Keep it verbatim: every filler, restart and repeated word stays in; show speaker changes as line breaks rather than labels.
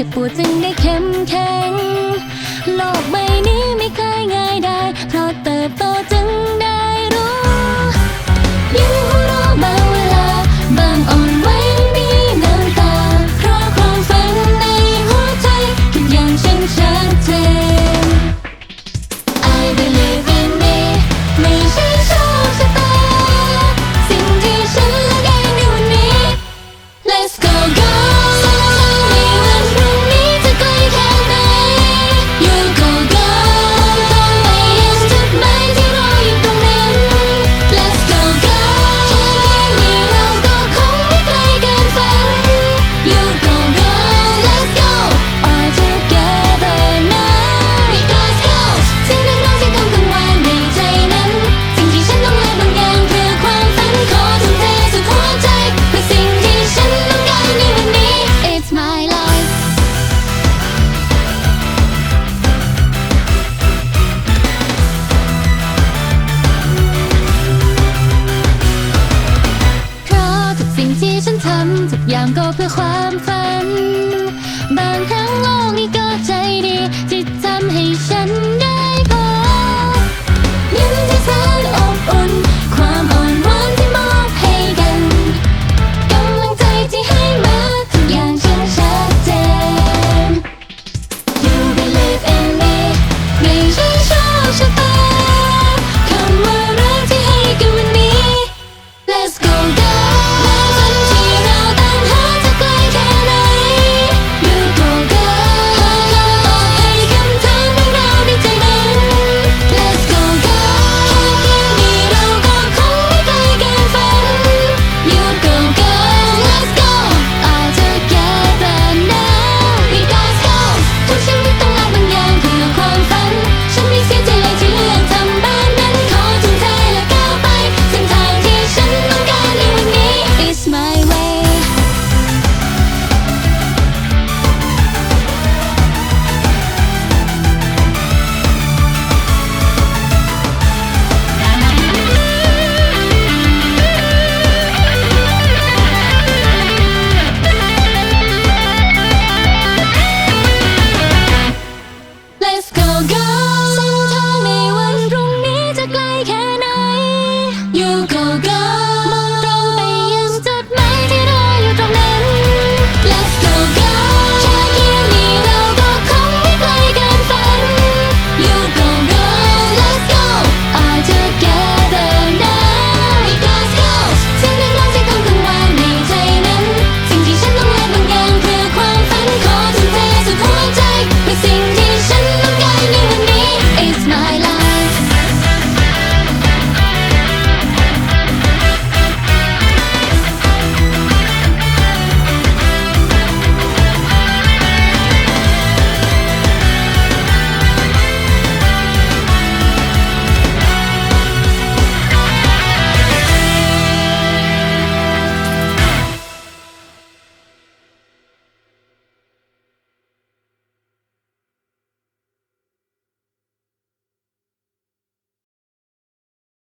จ็บปวดจึงได้เข้มแข็งโลกใบนี้ไม่เคยง่ายได้เพราะเติบโตจึงได้รู้ยิ้มหัวเราะบางเวลาบางอ่อนไหวมีน้ำตาเพราะความฝันในหัวใจคิดอย่างฉันชัดเจน I believe in me ไม่ใช่โชคชะตาสิ่งที่ฉันเลือกเองในวันนี้ Let's go go เส้นทางในวันพรุ่งนี้จะไกลแค่ไหน You go go ต้องไปยังจุดหมายที่รออยู่ตรงนั้น Let's go go แค่นี้เราก็คงไม่ไกลเกินฝัน You go go Let's go all together now We got goals สิ่งเรียกร้องที่ต้องกังวานในใจนั้นสิ่งที่ฉันต้องการบางอย่างคือความฝันขอทุ่มเทสุดหัวใจเพื่อสิ่งที่ฉันต้องการในวันนี้ It's my life เพราะทุกสิ่งที่ฉันทำทุกอย่างก็เพื่อความฝันบางครั้งโลกนี้ก็ใจดีที่ทำให้ฉันได้พบยิ้มที่แสนอบอุ่นความอ่อนหวานที่มอบให้กันกำลังใจที่ให้มาทุกอย่างฉันชัดเจน You believe in me ไม่ใช่โชคชะตาคำว่ารักที่ให้กันวันนี้ Let's go go แม้ฝันที่เราตามหาจะไกลแค่ไหน You go go หาคำตอบให้คำถามของเราในใจนั้น Let's go go แค่เพียงนี้เราก็คงไม่ไกลเกินฝัน You go go Let's go all together now We got goals ทุกชีวิตต้องละบางอย่างเพื่อความฝันฉันไม่เสียใจเลยที่เลือกทำแบบนั้นขอทุ่มเทและก้าวไปเส้นทางที่ฉันต้องการในวันนี้ It's my way Let's go go เส้นทางในวันพรุ่งนี้จะไกลแค่ไหน You go go